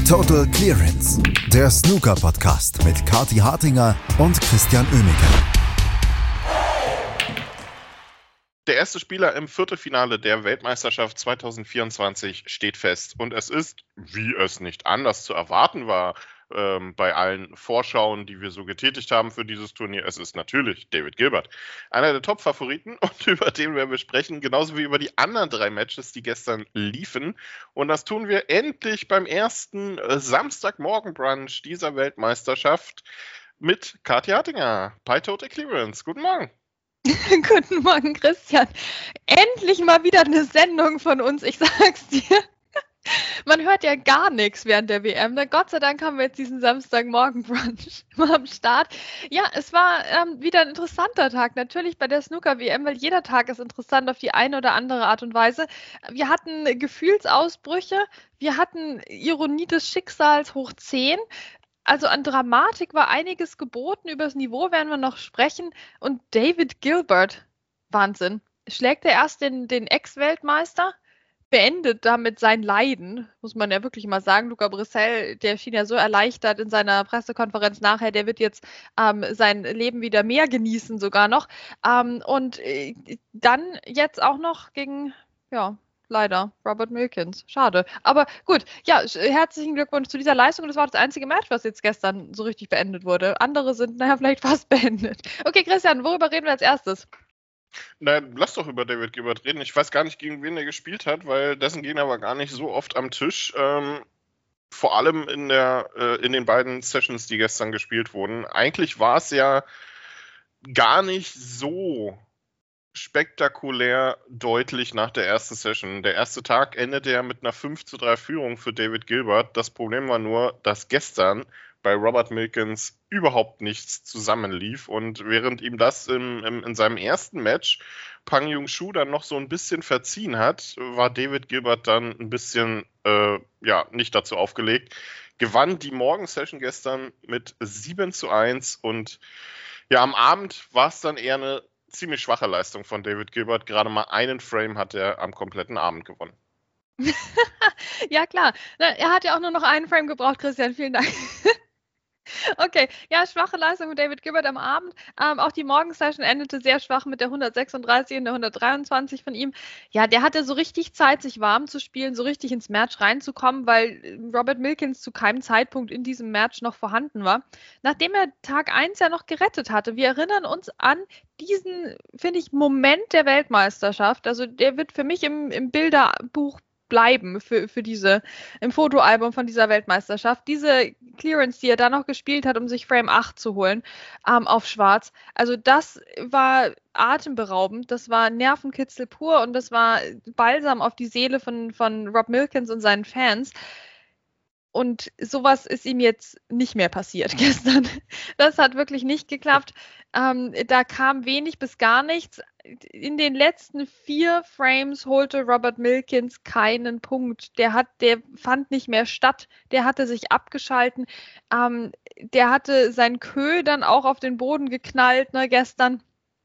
Total Clearance, der Snooker-Podcast mit Kathi Hartinger und Christian Oemeke. Der erste Spieler im Viertelfinale der Weltmeisterschaft 2024 steht fest. Und es ist, wie es nicht anders zu erwarten war, bei allen Vorschauen, die wir so getätigt haben für dieses Turnier, es ist natürlich David Gilbert. Einer der Top-Favoriten und über den werden wir sprechen, genauso wie über die anderen 3 Matches, die gestern liefen. Und das tun wir endlich beim ersten Samstagmorgen-Brunch dieser Weltmeisterschaft mit Kathi Hartinger bei Total Clearance. Guten Morgen. Guten Morgen, Christian. Endlich mal wieder eine Sendung von uns, ich sag's dir. Man hört ja gar nichts während der WM. Na, Gott sei Dank haben wir jetzt diesen Samstagmorgen-Brunch mal am Start. Ja, es war wieder ein interessanter Tag. Natürlich bei der Snooker-WM, weil jeder Tag ist interessant auf die eine oder andere Art und Weise. Wir hatten Gefühlsausbrüche, wir hatten Ironie des Schicksals hoch 10. Also an Dramatik war einiges geboten. Über das Niveau werden wir noch sprechen. Und David Gilbert, Wahnsinn. Schlägt er erst den Ex-Weltmeister? Beendet damit sein Leiden, muss man ja wirklich mal sagen. Luca Brecel, der schien ja so erleichtert in seiner Pressekonferenz nachher, der wird jetzt sein Leben wieder mehr genießen sogar noch. Und dann jetzt auch noch gegen, ja, leider, Robert Milkins. Schade. Aber gut, ja, herzlichen Glückwunsch zu dieser Leistung. Das war das einzige Match, was jetzt gestern so richtig beendet wurde. Andere sind, naja, vielleicht fast beendet. Okay, Christian, worüber reden wir als erstes? Nein, lass doch über David Gilbert reden. Ich weiß gar nicht, gegen wen er gespielt hat, weil dessen Gegner war gar nicht so oft am Tisch. Vor allem in den beiden Sessions, die gestern gespielt wurden. Eigentlich war es ja gar nicht so spektakulär deutlich nach der ersten Session. Der erste Tag endete ja mit einer 5:3 Führung für David Gilbert. Das Problem war nur, dass gestern bei Robert Milkins überhaupt nichts zusammenlief. Und während ihm das in seinem ersten Match Pang Junxu dann noch so ein bisschen verziehen hat, war David Gilbert dann ein bisschen nicht dazu aufgelegt. Gewann die Morgensession gestern mit 7:1 und ja, am Abend war es dann eher eine ziemlich schwache Leistung von David Gilbert. Gerade mal einen Frame hat er am kompletten Abend gewonnen. Ja, klar. Er hat ja auch nur noch einen Frame gebraucht, Christian. Vielen Dank. Okay, ja, schwache Leistung von David Gilbert am Abend. Auch die Morgensession endete sehr schwach mit der 136 und der 123 von ihm. Ja, der hatte so richtig Zeit, sich warm zu spielen, so richtig ins Match reinzukommen, weil Robert Milkins zu keinem Zeitpunkt in diesem Match noch vorhanden war. Nachdem er Tag 1 ja noch gerettet hatte. Wir erinnern uns an diesen, finde ich, Moment der Weltmeisterschaft. Also der wird für mich im Bilderbuch bleiben für diese, im Fotoalbum von dieser Weltmeisterschaft. Diese Clearance, die er da noch gespielt hat, um sich Frame 8 zu holen, auf Schwarz. Also das war atemberaubend, das war Nervenkitzel pur und das war Balsam auf die Seele von Rob Milkins und seinen Fans. Und sowas ist ihm jetzt nicht mehr passiert gestern. Das hat wirklich nicht geklappt. Da kam wenig bis gar nichts. In den letzten 4 Frames holte Robert Milkins keinen Punkt. Der fand nicht mehr statt. Der hatte sich abgeschalten. Der hatte sein Queue dann auch auf den Boden geknallt, ne, gestern.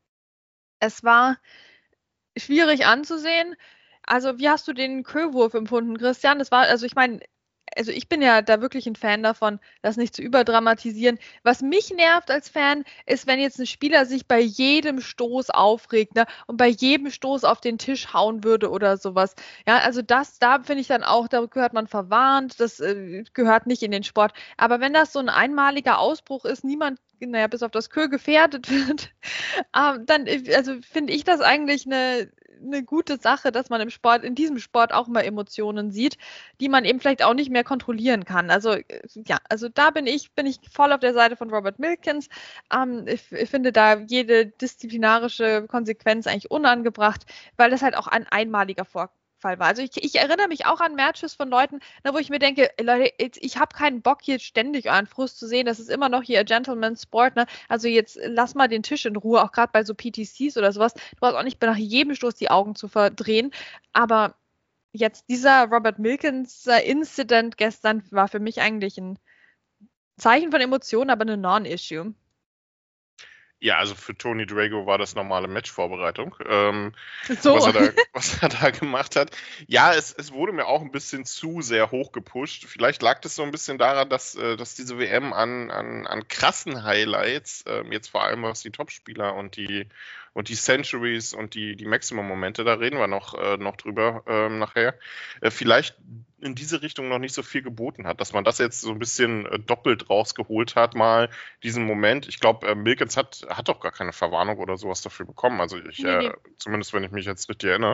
Es war schwierig anzusehen. Also, wie hast du den Queue-Wurf empfunden, Christian? Das war, also ich meine, also ich bin ja da wirklich ein Fan davon, das nicht zu überdramatisieren. Was mich nervt als Fan, ist, wenn jetzt ein Spieler sich bei jedem Stoß aufregt, ne, und bei jedem Stoß auf den Tisch hauen würde oder sowas. Ja, also da finde ich dann auch, da gehört man verwarnt, das gehört nicht in den Sport. Aber wenn das so ein einmaliger Ausbruch ist, niemand, naja, bis auf das Queue gefährdet wird, dann also finde ich das eigentlich eine gute Sache, dass man in diesem Sport auch mal Emotionen sieht, die man eben vielleicht auch nicht mehr kontrollieren kann. Also ja, also da bin ich voll auf der Seite von Robert Milkins. Ich finde da jede disziplinarische Konsequenz eigentlich unangebracht, weil das halt auch ein einmaliger Vorfall war. Also ich erinnere mich auch an Matches von Leuten, wo ich mir denke, Leute, ich habe keinen Bock hier ständig euren Frust zu sehen. Das ist immer noch hier a Gentleman's Sport. Ne? Also jetzt lass mal den Tisch in Ruhe, auch gerade bei so PTCs oder sowas. Du brauchst auch nicht nach jedem Stoß die Augen zu verdrehen. Aber jetzt dieser Robert Milkins Incident gestern war für mich eigentlich ein Zeichen von Emotionen, aber eine Non-Issue. Ja, also für Tony Drago war das normale Matchvorbereitung, So. was er da gemacht hat. Ja, es wurde mir auch ein bisschen zu sehr hoch gepusht. Vielleicht lag das so ein bisschen daran, dass diese WM an krassen Highlights, jetzt vor allem was die Topspieler und die Centuries und die Maximum-Momente, da reden wir noch drüber nachher, vielleicht in diese Richtung noch nicht so viel geboten hat, dass man das jetzt so ein bisschen doppelt rausgeholt hat, mal diesen Moment. Ich glaube, Milkins hat doch gar keine Verwarnung oder sowas dafür bekommen, also Nee. zumindest wenn ich mich jetzt richtig erinnere.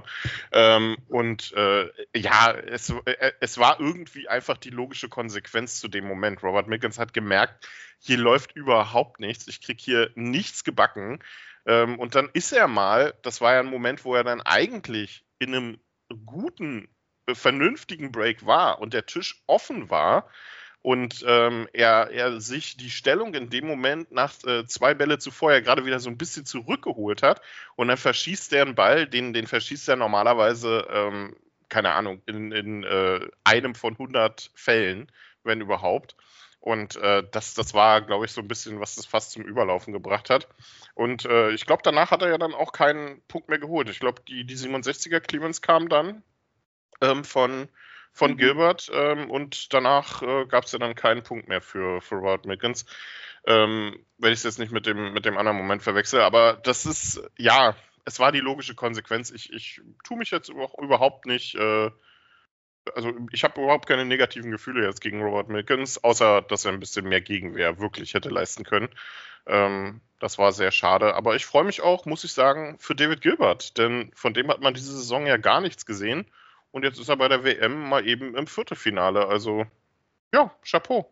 Ja, es war irgendwie einfach die logische Konsequenz zu dem Moment. Robert Milkins hat gemerkt, hier läuft überhaupt nichts, ich kriege hier nichts gebacken. Und dann ist er mal, das war ja ein Moment, wo er dann eigentlich in einem guten, vernünftigen Break war und der Tisch offen war und er sich die Stellung in dem Moment nach 2 Bälle zuvor ja gerade wieder so ein bisschen zurückgeholt hat und dann verschießt er einen Ball, den verschießt er normalerweise, keine Ahnung, in einem von 100 Fällen, wenn überhaupt. Und das war, glaube ich, so ein bisschen, was das fast zum Überlaufen gebracht hat. Und ich glaube, danach hat er ja dann auch keinen Punkt mehr geholt. Ich glaube, die 67er Clemens kam dann von Gilbert und danach gab es ja dann keinen Punkt mehr für Robert Milkins. Wenn ich es jetzt nicht mit dem anderen Moment verwechsel. Aber das ist, ja, es war die logische Konsequenz. Ich tue mich jetzt auch überhaupt nicht... Also ich habe überhaupt keine negativen Gefühle jetzt gegen Robert Milkins, außer dass er ein bisschen mehr Gegenwehr wirklich hätte leisten können. Das war sehr schade. Aber ich freue mich auch, muss ich sagen, für David Gilbert, denn von dem hat man diese Saison ja gar nichts gesehen. Und jetzt ist er bei der WM mal eben im Viertelfinale. Also ja, Chapeau.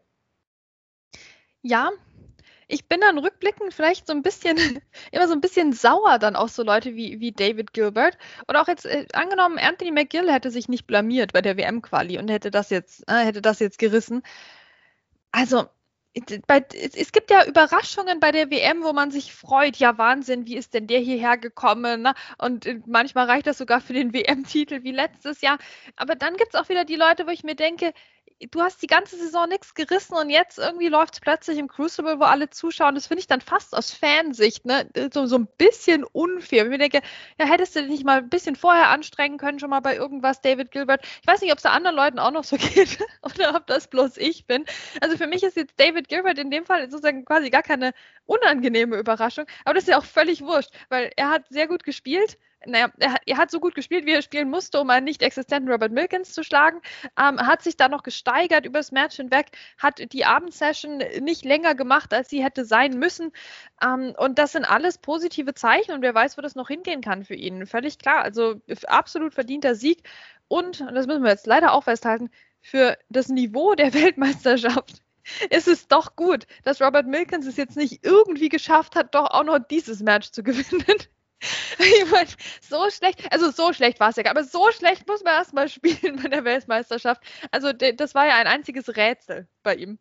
Ja, ich bin dann rückblickend vielleicht so ein bisschen, immer so ein bisschen sauer dann auf so Leute wie David Gilbert. Oder auch jetzt, angenommen, Anthony McGill hätte sich nicht blamiert bei der WM-Quali und hätte das jetzt gerissen. Also, es gibt ja Überraschungen bei der WM, wo man sich freut. Ja, Wahnsinn, wie ist denn der hierher gekommen? Ne? Und manchmal reicht das sogar für den WM-Titel wie letztes Jahr. Aber dann gibt es auch wieder die Leute, wo ich mir denke, du hast die ganze Saison nichts gerissen und jetzt irgendwie läuft es plötzlich im Crucible, wo alle zuschauen. Das finde ich dann fast aus Fansicht, ne, so ein bisschen unfair. Wenn ich mir denke, ja, hättest du dich nicht mal ein bisschen vorher anstrengen können, schon mal bei irgendwas, David Gilbert. Ich weiß nicht, ob es da anderen Leuten auch noch so geht oder ob das bloß ich bin. Also für mich ist jetzt David Gilbert in dem Fall sozusagen quasi gar keine unangenehme Überraschung. Aber das ist ja auch völlig wurscht, weil er hat sehr gut gespielt. Naja, er hat so gut gespielt, wie er spielen musste, um einen nicht existenten Robert Milkins zu schlagen. Hat sich dann noch gesteigert über das Match hinweg, hat die Abendsession nicht länger gemacht, als sie hätte sein müssen. Und das sind alles positive Zeichen und wer weiß, wo das noch hingehen kann für ihn. Völlig klar. Also absolut verdienter Sieg. Und das müssen wir jetzt leider auch festhalten, für das Niveau der Weltmeisterschaft ist es doch gut, dass Robert Milkins es jetzt nicht irgendwie geschafft hat, doch auch noch dieses Match zu gewinnen. Ich meine, so schlecht war es ja, aber so schlecht muss man erstmal spielen bei der Weltmeisterschaft. Also das war ja ein einziges Rätsel bei ihm.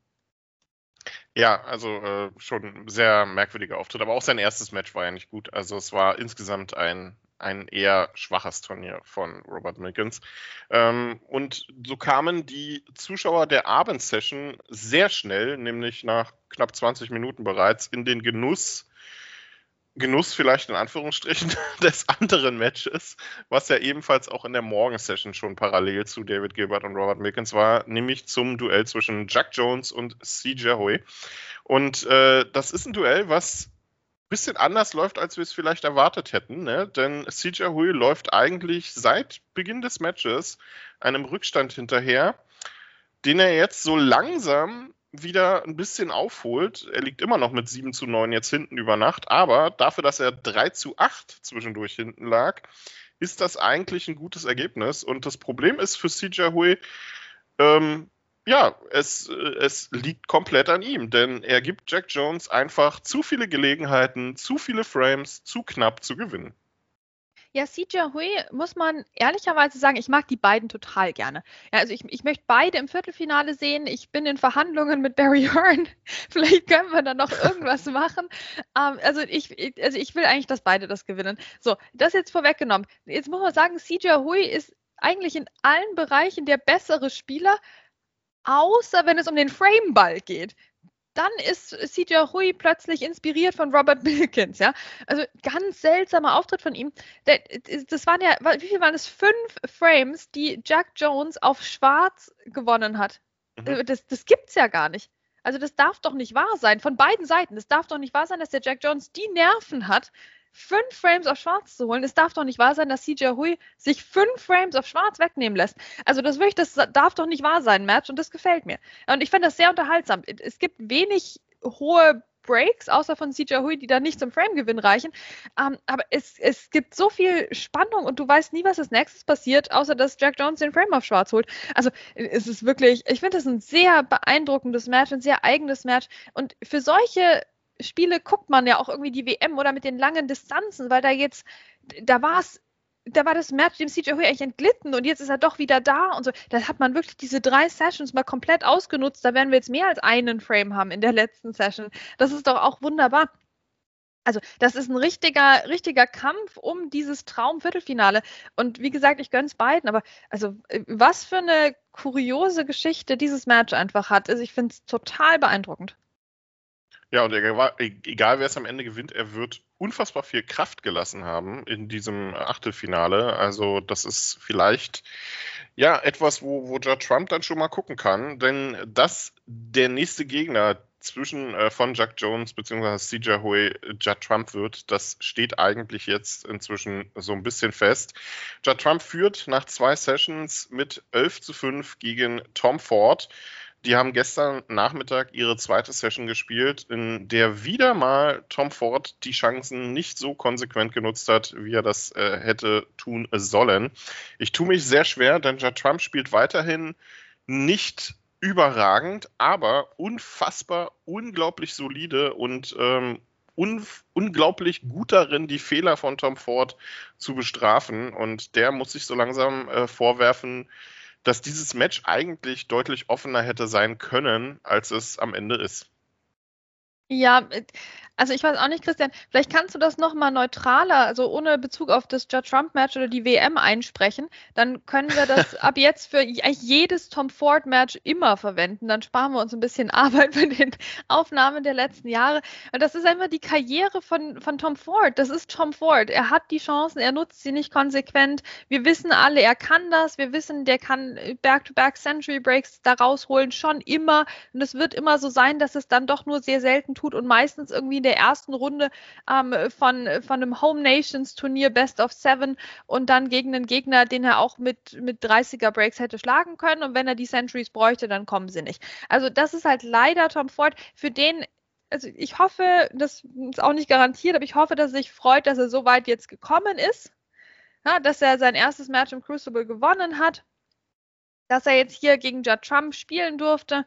Ja, also schon ein sehr merkwürdiger Auftritt, aber auch sein erstes Match war ja nicht gut. Also es war insgesamt ein eher schwaches Turnier von Robert Milkins. Und so kamen die Zuschauer der Abendsession sehr schnell, nämlich nach knapp 20 Minuten bereits, in den Genuss vielleicht in Anführungsstrichen des anderen Matches, was ja ebenfalls auch in der Morgensession schon parallel zu David Gilbert und Robert Milkins war, nämlich zum Duell zwischen Jack Jones und CJ Hui. Und das ist ein Duell, was ein bisschen anders läuft, als wir es vielleicht erwartet hätten, ne? Denn CJ Hui läuft eigentlich seit Beginn des Matches einem Rückstand hinterher, den er jetzt so langsam wieder ein bisschen aufholt. Er liegt immer noch mit 7:9 jetzt hinten über Nacht, aber dafür, dass er 3:8 zwischendurch hinten lag, ist das eigentlich ein gutes Ergebnis. Und das Problem ist für CJ Hui, ja, es liegt komplett an ihm, denn er gibt Jack Jones einfach zu viele Gelegenheiten, zu viele Frames, zu knapp zu gewinnen. Ja, CJ Hui, muss man ehrlicherweise sagen, ich mag die beiden total gerne. Ja, also ich möchte beide im Viertelfinale sehen. Ich bin in Verhandlungen mit Barry Hearn. Vielleicht können wir dann noch irgendwas machen. Also ich will eigentlich, dass beide das gewinnen. So, das jetzt vorweggenommen. Jetzt muss man sagen, CJ Hui ist eigentlich in allen Bereichen der bessere Spieler, außer wenn es um den Frameball geht. dann ist CJ Hui plötzlich inspiriert von Robert Milkins, ja. Also ganz seltsamer Auftritt von ihm. Das waren ja, wie viel waren es? 5 Frames, die Jack Jones auf Schwarz gewonnen hat. Das gibt's ja gar nicht. Also das darf doch nicht wahr sein, von beiden Seiten. Es darf doch nicht wahr sein, dass der Jack Jones die Nerven hat, 5 Frames auf Schwarz zu holen. Es darf doch nicht wahr sein, dass CJ Hui sich 5 Frames auf Schwarz wegnehmen lässt. Also das darf doch nicht wahr sein, Match, und das gefällt mir. Und ich finde das sehr unterhaltsam. Es gibt wenig hohe Breaks, außer von CJ Hui, die da nicht zum Frame-Gewinn reichen. Aber es gibt so viel Spannung und du weißt nie, was als nächstes passiert, außer dass Jack Jones den Frame auf Schwarz holt. Also es ist wirklich, ich finde das ein sehr beeindruckendes Match, ein sehr eigenes Match. Und für solche Spiele guckt man ja auch irgendwie die WM oder mit den langen Distanzen, weil da war das Match dem CJ Hui eigentlich entglitten und jetzt ist er doch wieder da und so. Da hat man wirklich diese 3 Sessions mal komplett ausgenutzt. Da werden wir jetzt mehr als einen Frame haben in der letzten Session. Das ist doch auch wunderbar. Also, das ist ein richtiger Kampf um dieses Traum-Viertelfinale. Und wie gesagt, ich gönn's beiden, aber also, was für eine kuriose Geschichte dieses Match einfach hat. Also, ich finde es total beeindruckend. Ja, und egal wer es am Ende gewinnt, er wird unfassbar viel Kraft gelassen haben in diesem Achtelfinale. Also das ist vielleicht ja etwas, wo Judd Trump dann schon mal gucken kann, denn dass der nächste Gegner von Jack Jones bzw. CJ Hui Judd Trump wird, das steht eigentlich jetzt inzwischen so ein bisschen fest. Judd Trump führt nach 2 Sessions mit 11:5 gegen Tom Ford. Die haben gestern Nachmittag ihre zweite Session gespielt, in der wieder mal Tom Ford die Chancen nicht so konsequent genutzt hat, wie er das hätte tun sollen. Ich tue mich sehr schwer, denn Judd Trump spielt weiterhin nicht überragend, aber unfassbar, unglaublich solide und unglaublich gut darin, die Fehler von Tom Ford zu bestrafen. Und der muss sich so langsam vorwerfen, dass dieses Match eigentlich deutlich offener hätte sein können, als es am Ende ist. Ja, also ich weiß auch nicht, Christian, vielleicht kannst du das nochmal neutraler, also ohne Bezug auf das Judd Trump-Match oder die WM einsprechen. Dann können wir das ab jetzt für eigentlich jedes Tom Ford-Match immer verwenden. Dann sparen wir uns ein bisschen Arbeit bei den Aufnahmen der letzten Jahre. Und das ist einfach die Karriere von Tom Ford. Das ist Tom Ford. Er hat die Chancen, er nutzt sie nicht konsequent. Wir wissen alle, er kann das. Wir wissen, der kann Back-to-Back Century Breaks da rausholen, schon immer. Und es wird immer so sein, dass es dann doch nur sehr selten tut und meistens irgendwie in der ersten Runde von einem Home Nations Turnier Best of 7 und dann gegen einen Gegner, den er auch mit 30er Breaks hätte schlagen können, und wenn er die Centuries bräuchte, dann kommen sie nicht. Also das ist halt leider Tom Ford, für den, also ich hoffe, das ist auch nicht garantiert, aber ich hoffe, dass er sich freut, dass er so weit jetzt gekommen ist, ja, dass er sein erstes Match im Crucible gewonnen hat, dass er jetzt hier gegen Judd Trump spielen durfte.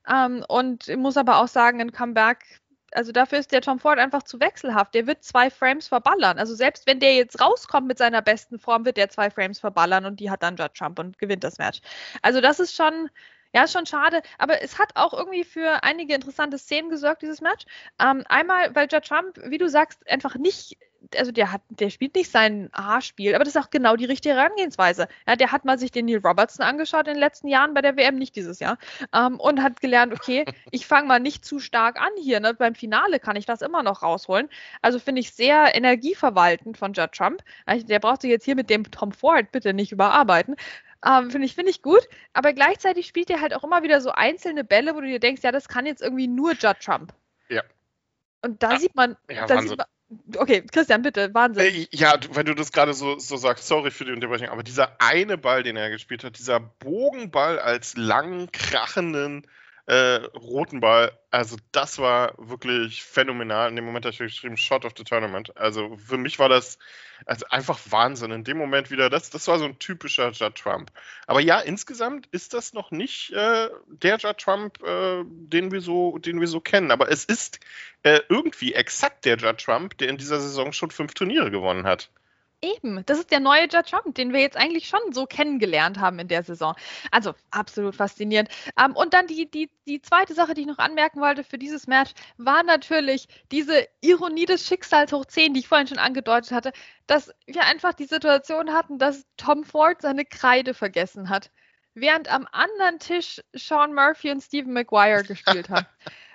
Und muss aber auch sagen, ein Comeback, also dafür ist der Tom Ford einfach zu wechselhaft. Der wird 2 Frames verballern. Also selbst wenn der jetzt rauskommt mit seiner besten Form, wird der 2 Frames verballern und die hat dann Judd Trump und gewinnt das Match. Also das ist schon schade, aber es hat auch irgendwie für einige interessante Szenen gesorgt, dieses Match. Einmal, weil Judd Trump, wie du sagst, einfach nicht, also der spielt nicht sein A-Spiel, aber das ist auch genau die richtige Herangehensweise. Ja, der hat mal sich den Neil Robertson angeschaut in den letzten Jahren bei der WM, nicht dieses Jahr, und hat gelernt, okay, ich fange mal nicht zu stark an hier, ne? Beim Finale kann ich das immer noch rausholen. Also finde ich sehr energieverwaltend von Judd Trump. Also der braucht sich jetzt hier mit dem Tom Ford bitte nicht überarbeiten. Finde ich gut, aber gleichzeitig spielt er halt auch immer wieder so einzelne Bälle, wo du dir denkst, ja, das kann jetzt irgendwie nur Judd Trump. Ja. Und da sieht man, okay, Christian, bitte, Wahnsinn. Ja, wenn du das gerade so sagst, sorry für die Unterbrechung, aber dieser eine Ball, den er gespielt hat, dieser Bogenball als langen, krachenden roten Ball, also das war wirklich phänomenal. In dem Moment habe ich geschrieben, Shot of the Tournament. Also für mich war das einfach Wahnsinn. In dem Moment wieder, das war so ein typischer Judd Trump. Aber ja, insgesamt ist das noch nicht der Judd Trump, den wir so kennen. Aber es ist irgendwie exakt der Judd Trump, der in dieser Saison schon 5 Turniere gewonnen hat. Eben, das ist der neue Judd Trump, den wir jetzt eigentlich schon so kennengelernt haben in der Saison. Also absolut faszinierend. Und dann die zweite Sache, die ich noch anmerken wollte für dieses Match, war natürlich diese Ironie des Schicksals hoch 10, die ich vorhin schon angedeutet hatte, dass wir einfach die Situation hatten, dass Tom Ford seine Kreide vergessen hat, während am anderen Tisch Sean Murphy und Stephen Maguire gespielt haben.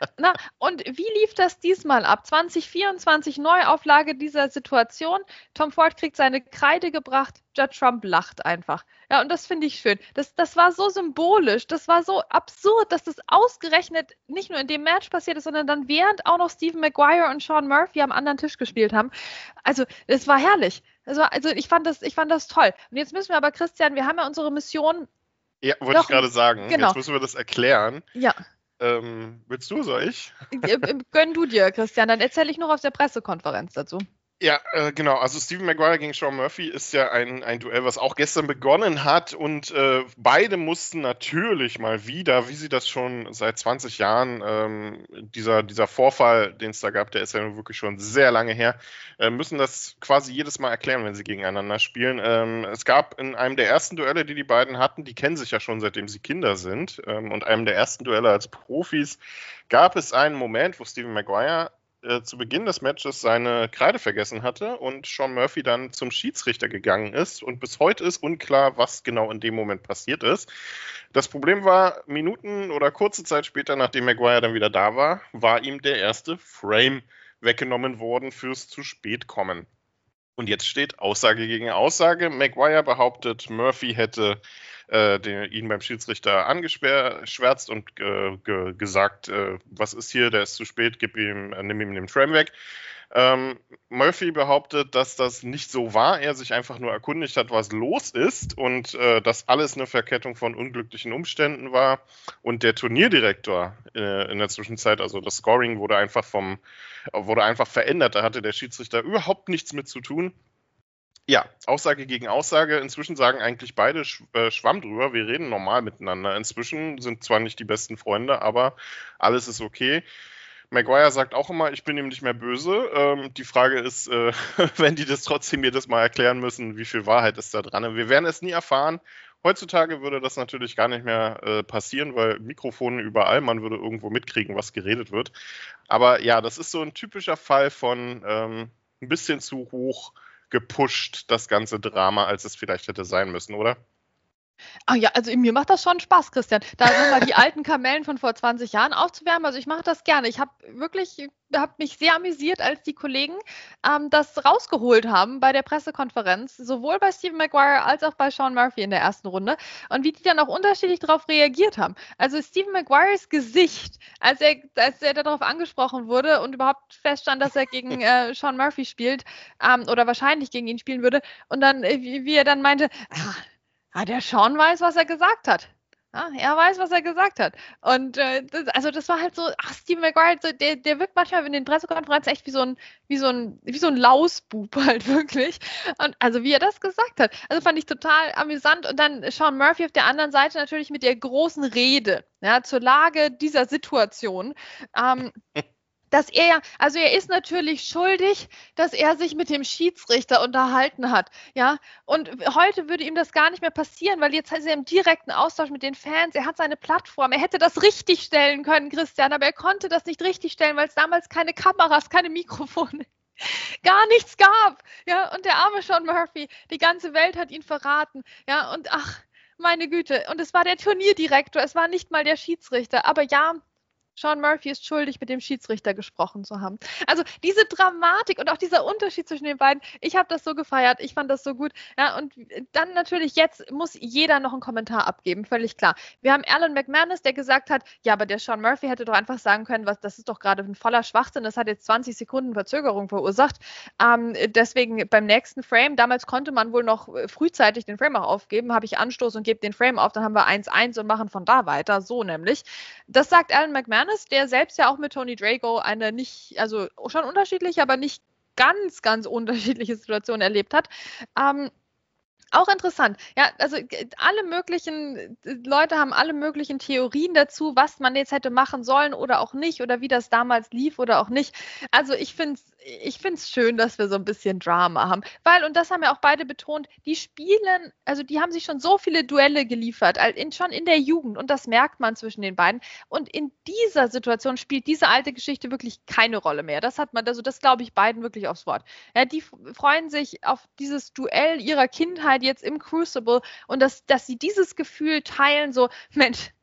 Na, und wie lief das diesmal ab? 2024 Neuauflage dieser Situation. Tom Ford kriegt seine Kreide gebracht, Judd Trump lacht einfach. Ja, und das finde ich schön. Das war so symbolisch, das war so absurd, dass das ausgerechnet nicht nur in dem Match passiert ist, sondern dann während auch noch Stephen Maguire und Sean Murphy am anderen Tisch gespielt haben. Also, es war herrlich. Also ich fand das toll. Und jetzt müssen wir aber, Christian, wir haben ja unsere Mission. Ja, wollte ich gerade sagen. Genau. Jetzt müssen wir das erklären. Ja. Willst du, soll ich? Gönn du dir, Christian, dann erzähle ich noch auf der Pressekonferenz dazu. Ja, genau. Also Stephen Maguire gegen Sean Murphy ist ja ein Duell, was auch gestern begonnen hat. Und beide mussten natürlich mal wieder, wie sie das schon seit 20 Jahren, dieser Vorfall, den es da gab, der ist ja wirklich schon sehr lange her, müssen das quasi jedes Mal erklären, wenn sie gegeneinander spielen. Es gab in einem der ersten Duelle, die beiden hatten, die kennen sich ja schon, seitdem sie Kinder sind. Und einem der ersten Duelle als Profis gab es einen Moment, wo Stephen Maguire zu Beginn des Matches seine Kreide vergessen hatte und Sean Murphy dann zum Schiedsrichter gegangen ist. Und bis heute ist unklar, was genau in dem Moment passiert ist. Das Problem war, Minuten oder kurze Zeit später, nachdem Maguire dann wieder da war ihm der erste Frame weggenommen worden fürs zu spät kommen. Und jetzt steht Aussage gegen Aussage. Maguire behauptet, Murphy hätte ihn beim Schiedsrichter angeschwärzt und gesagt, was ist hier, der ist zu spät, nimm ihm den Frame weg. Murphy behauptet, dass das nicht so war, er sich einfach nur erkundigt hat, was los ist und dass alles eine Verkettung von unglücklichen Umständen war. Und der Turnierdirektor in der Zwischenzeit, also das Scoring wurde einfach verändert, da hatte der Schiedsrichter überhaupt nichts mit zu tun. Ja, Aussage gegen Aussage. Inzwischen sagen eigentlich beide Schwamm drüber. Wir reden normal miteinander. Inzwischen sind zwar nicht die besten Freunde, aber alles ist okay. Maguire sagt auch immer, ich bin ihm nicht mehr böse. Die Frage ist, wenn die das trotzdem jedes Mal erklären müssen, wie viel Wahrheit ist da dran. Wir werden es nie erfahren. Heutzutage würde das natürlich gar nicht mehr passieren, weil Mikrofone überall, man würde irgendwo mitkriegen, was geredet wird. Aber ja, das ist so ein typischer Fall von ein bisschen zu hoch gepusht, das ganze Drama, als es vielleicht hätte sein müssen, oder? Ach ja, also mir macht das schon Spaß, Christian, da nochmal die alten Kamellen von vor 20 Jahren aufzuwärmen. Also ich mache das gerne. Ich habe mich sehr amüsiert, als die Kollegen das rausgeholt haben bei der Pressekonferenz, sowohl bei Stephen Maguire als auch bei Sean Murphy in der ersten Runde und wie die dann auch unterschiedlich darauf reagiert haben. Also Stephen Maguires Gesicht, als er darauf angesprochen wurde und überhaupt feststand, dass er gegen Sean Murphy spielt oder wahrscheinlich gegen ihn spielen würde und dann, wie er dann meinte, der Sean weiß, was er gesagt hat. Ja, er weiß, was er gesagt hat. Und das war halt so, Stephen Maguire, der wirkt manchmal in den Pressekonferenzen echt wie so ein Lausbub halt wirklich. Und also wie er das gesagt hat. Also fand ich total amüsant. Und dann Sean Murphy auf der anderen Seite natürlich mit der großen Rede, ja, zur Lage dieser Situation. Er ist natürlich schuldig, dass er sich mit dem Schiedsrichter unterhalten hat, ja, und heute würde ihm das gar nicht mehr passieren, weil jetzt ist er im direkten Austausch mit den Fans, er hat seine Plattform, er hätte das richtig stellen können, Christian, aber er konnte das nicht richtig stellen, weil es damals keine Kameras, keine Mikrofone, gar nichts gab, ja, und der arme Sean Murphy, die ganze Welt hat ihn verraten, ja, und meine Güte, und es war der Turnierdirektor, es war nicht mal der Schiedsrichter, aber ja, Sean Murphy ist schuldig, mit dem Schiedsrichter gesprochen zu haben. Also diese Dramatik und auch dieser Unterschied zwischen den beiden, ich habe das so gefeiert, ich fand das so gut. Ja, und dann natürlich, jetzt muss jeder noch einen Kommentar abgeben, völlig klar. Wir haben Alan McManus, der gesagt hat, ja, aber der Sean Murphy hätte doch einfach sagen können, das ist doch gerade ein voller Schwachsinn, das hat jetzt 20 Sekunden Verzögerung verursacht. Deswegen beim nächsten Frame, damals konnte man wohl noch frühzeitig den Frame auch aufgeben, habe ich Anstoß und gebe den Frame auf, dann haben wir 1-1 und machen von da weiter, so nämlich. Das sagt Alan McManus, der selbst ja auch mit Tony Drago eine nicht, also schon unterschiedliche, aber nicht ganz, ganz unterschiedliche Situation erlebt hat. Auch interessant. Ja, also alle möglichen Leute haben alle möglichen Theorien dazu, was man jetzt hätte machen sollen oder auch nicht oder wie das damals lief oder auch nicht. Also ich find's schön, dass wir so ein bisschen Drama haben. Weil, und das haben ja auch beide betont, die spielen, also die haben sich schon so viele Duelle geliefert, schon in der Jugend und das merkt man zwischen den beiden. Und in dieser Situation spielt diese alte Geschichte wirklich keine Rolle mehr. Das glaube ich beiden wirklich aufs Wort. Ja, die freuen sich auf dieses Duell ihrer Kindheit jetzt im Crucible und dass sie dieses Gefühl teilen, so, Mensch,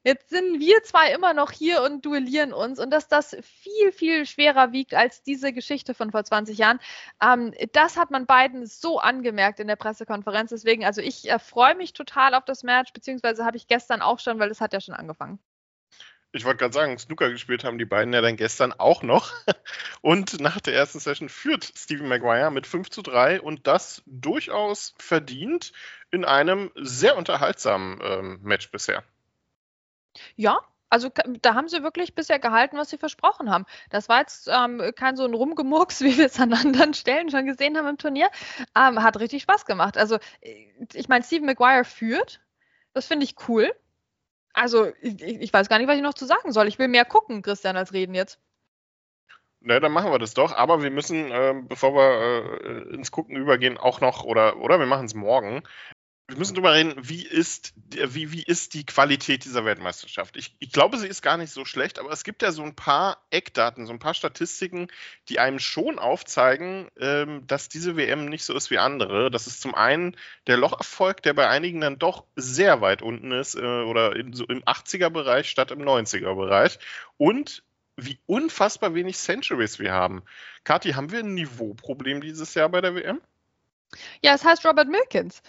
Jetzt sind wir zwei immer noch hier und duellieren uns und dass das viel, viel schwerer wiegt als diese Geschichte von vor 20 Jahren, das hat man beiden so angemerkt in der Pressekonferenz. Deswegen, also ich freue mich total auf das Match, beziehungsweise habe ich gestern auch schon, weil es hat ja schon angefangen. Ich wollte gerade sagen, Snooker gespielt haben die beiden ja dann gestern auch noch. Und nach der ersten Session führt Stephen Maguire mit 5:3 und das durchaus verdient in einem sehr unterhaltsamen Match bisher. Ja, also da haben sie wirklich bisher gehalten, was sie versprochen haben. Das war jetzt kein so ein Rumgemurks, wie wir es an anderen Stellen schon gesehen haben im Turnier. Hat richtig Spaß gemacht. Also ich meine, Stephen Maguire führt. Das finde ich cool. Also ich weiß gar nicht, was ich noch zu sagen soll. Ich will mehr gucken, Christian, als reden jetzt. Na, dann machen wir das doch. Aber wir müssen, bevor wir ins Gucken übergehen, auch noch, oder wir machen es morgen, wir müssen drüber reden, wie ist die Qualität dieser Weltmeisterschaft? Ich glaube, sie ist gar nicht so schlecht, aber es gibt ja so ein paar Eckdaten, so ein paar Statistiken, die einem schon aufzeigen, dass diese WM nicht so ist wie andere. Das ist zum einen der Locherfolg, der bei einigen dann doch sehr weit unten ist, oder so im 80er-Bereich statt im 90er-Bereich. Und wie unfassbar wenig Centuries wir haben. Kathi, haben wir ein Niveauproblem dieses Jahr bei der WM? Ja, es heißt Robert Milkins.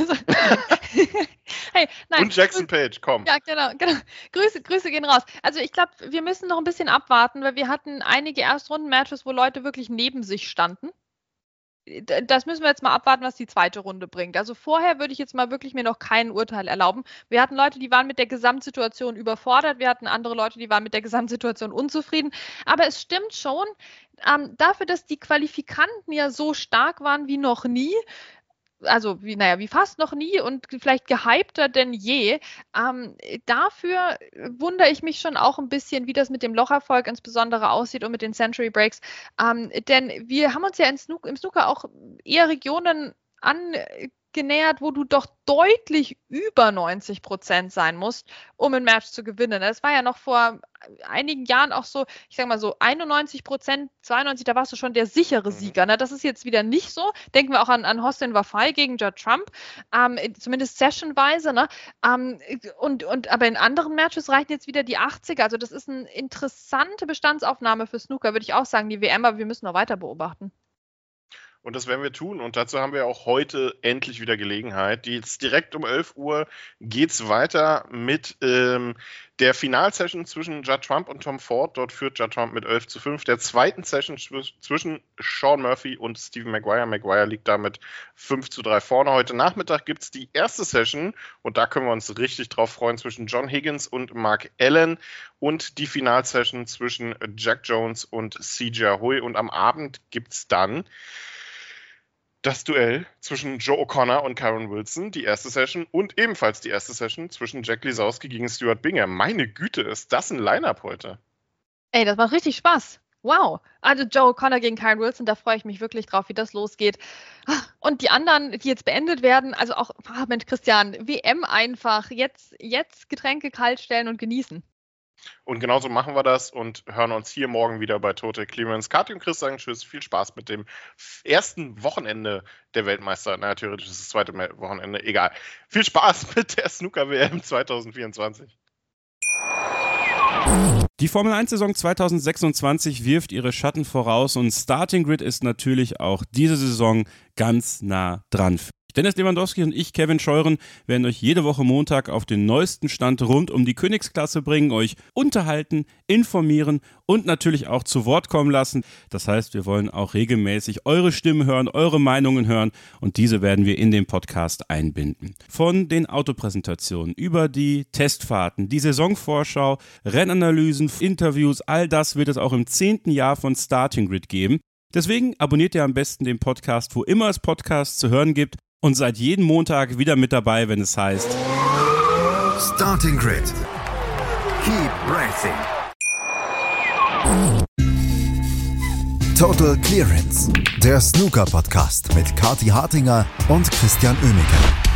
Hey, nein. Und Jackson Page, komm. Ja, genau. Grüße gehen raus. Also ich glaube, wir müssen noch ein bisschen abwarten, weil wir hatten einige Erstrunden-Matches, wo Leute wirklich neben sich standen. Das müssen wir jetzt mal abwarten, was die zweite Runde bringt. Also vorher würde ich jetzt mal wirklich mir noch kein Urteil erlauben. Wir hatten Leute, die waren mit der Gesamtsituation überfordert. Wir hatten andere Leute, die waren mit der Gesamtsituation unzufrieden. Aber es stimmt schon, dafür, dass die Qualifikanten ja so stark waren wie noch nie, also wie fast noch nie und vielleicht gehypter denn je. Dafür wundere ich mich schon auch ein bisschen, wie das mit dem Locherfolg insbesondere aussieht und mit den Century Breaks. Denn wir haben uns ja im Snooker auch eher Regionen angenähert, wo du doch deutlich über 90% sein musst, um ein Match zu gewinnen. Das war ja noch vor einigen Jahren auch so, ich sag mal so 91%, 92%, da warst du schon der sichere Sieger. Ne? Das ist jetzt wieder nicht so. Denken wir auch an Hossein Wafai gegen Judd Trump, zumindest sessionweise. Ne? Aber in anderen Matches reichen jetzt wieder die 80er. Also das ist eine interessante Bestandsaufnahme für Snooker, würde ich auch sagen, die WM, aber wir müssen noch weiter beobachten. Und das werden wir tun. Und dazu haben wir auch heute endlich wieder Gelegenheit. Jetzt direkt um 11 Uhr geht's weiter mit der Finalsession zwischen Judd Trump und Tom Ford. Dort führt Judd Trump mit 11:5. Der zweiten Session zwischen Sean Murphy und Stephen Maguire. Maguire liegt damit 5:3 vorne. Heute Nachmittag gibt's die erste Session. Und da können wir uns richtig drauf freuen, zwischen John Higgins und Mark Allen. Und die Finalsession zwischen Jack Jones und CJ Hui. Und am Abend gibt's dann das Duell zwischen Joe O'Connor und Kyron Wilson, die erste Session, und ebenfalls die erste Session zwischen Jack Lisowski gegen Stuart Bingham. Meine Güte, ist das ein Line-Up heute? Ey, das macht richtig Spaß. Wow. Also Joe O'Connor gegen Kyron Wilson, da freue ich mich wirklich drauf, wie das losgeht. Und die anderen, die jetzt beendet werden, also auch, Mensch, Christian, WM einfach, jetzt Getränke kalt stellen und genießen. Und genauso machen wir das und hören uns hier morgen wieder bei Total Clearance. Kathi und Chris sagen tschüss, viel Spaß mit dem ersten Wochenende der Weltmeister. Naja, theoretisch ist das zweite Wochenende, egal. Viel Spaß mit der Snooker-WM 2024. Die Formel-1-Saison 2026 wirft ihre Schatten voraus und Starting Grid ist natürlich auch diese Saison ganz nah dran. Dennis Lewandowski und ich, Kevin Scheuren, werden euch jede Woche Montag auf den neuesten Stand rund um die Königsklasse bringen, euch unterhalten, informieren und natürlich auch zu Wort kommen lassen. Das heißt, wir wollen auch regelmäßig eure Stimmen hören, eure Meinungen hören und diese werden wir in den Podcast einbinden. Von den Autopräsentationen über die Testfahrten, die Saisonvorschau, Rennanalysen, Interviews, all das wird es auch im 10. Jahr von Starting Grid geben. Deswegen abonniert ihr am besten den Podcast, wo immer es Podcasts zu hören gibt. Und seid jeden Montag wieder mit dabei, wenn es heißt Starting Grid. Keep racing. Total Clearance. Der Snooker-Podcast mit Kathi Hartinger und Christian Oemeke.